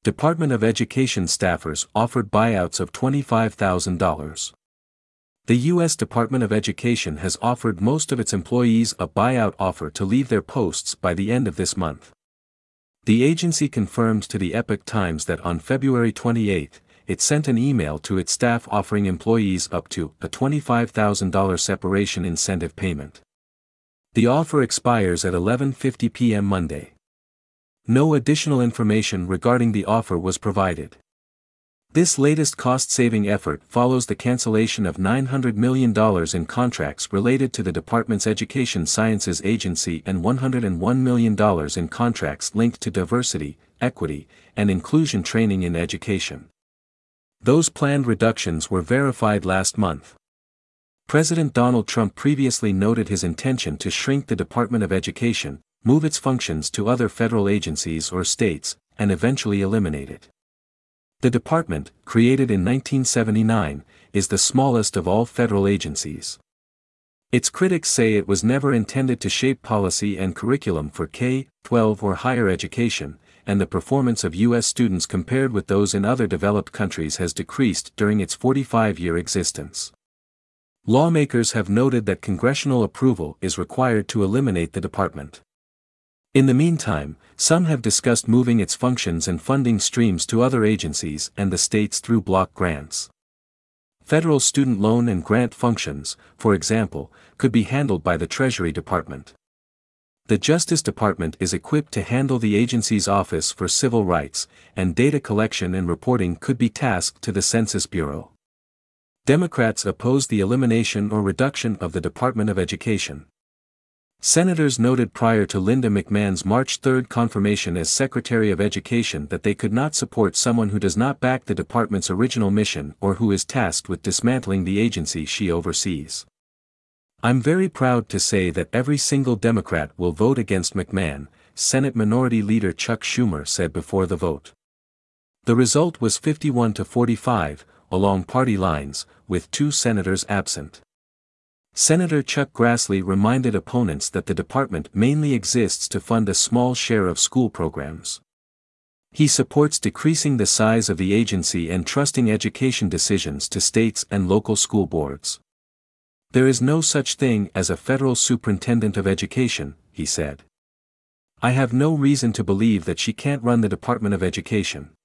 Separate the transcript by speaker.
Speaker 1: Department of Education staffers offered buyouts of $25,000. The U.S. Department of Education has offered most of its employees a buyout offer to leave their posts by the end of this month. The agency confirmed to the Epoch Times that on February 28, it sent an email to its staff offering employees up to a $25,000 separation incentive payment. The offer expires at 11:50 p.m. Monday. No additional information regarding the offer was provided. This latest cost-saving effort follows the cancellation of $900 million in contracts related to the department's Education Sciences Agency and $101 million in contracts linked to diversity, equity, and inclusion training in education. Those planned reductions were verified last month. President Donald Trump previously noted his intention to shrink the Department of Education, move its functions to other federal agencies or states, and eventually eliminate it. The department, created in 1979, is the smallest of all federal agencies. Its critics say it was never intended to shape policy and curriculum for K-12 or higher education, and the performance of U.S. students compared with those in other developed countries has decreased during its 45-year existence. Lawmakers have noted that congressional approval is required to eliminate the department. In the meantime, some have discussed moving its functions and funding streams to other agencies and the states through block grants. Federal student loan and grant functions, for example, could be handled by the Treasury Department. The Justice Department is equipped to handle the agency's Office for Civil Rights, and data collection and reporting could be tasked to the Census Bureau. Democrats oppose the elimination or reduction of the Department of Education. Senators noted prior to Linda McMahon's March 3 confirmation as Secretary of Education that they could not support someone who does not back the department's original mission or who is tasked with dismantling the agency she oversees. "I'm very proud to say that every single Democrat will vote against McMahon," Senate Minority Leader Chuck Schumer said before the vote. The result was 51-45, along party lines, with 2 senators absent. Senator Chuck Grassley reminded opponents that the department mainly exists to fund a small share of school programs. He supports decreasing the size of the agency and trusting education decisions to states and local school boards. "There is no such thing as a federal superintendent of education," he said. "I have no reason to believe that she can't run the Department of Education."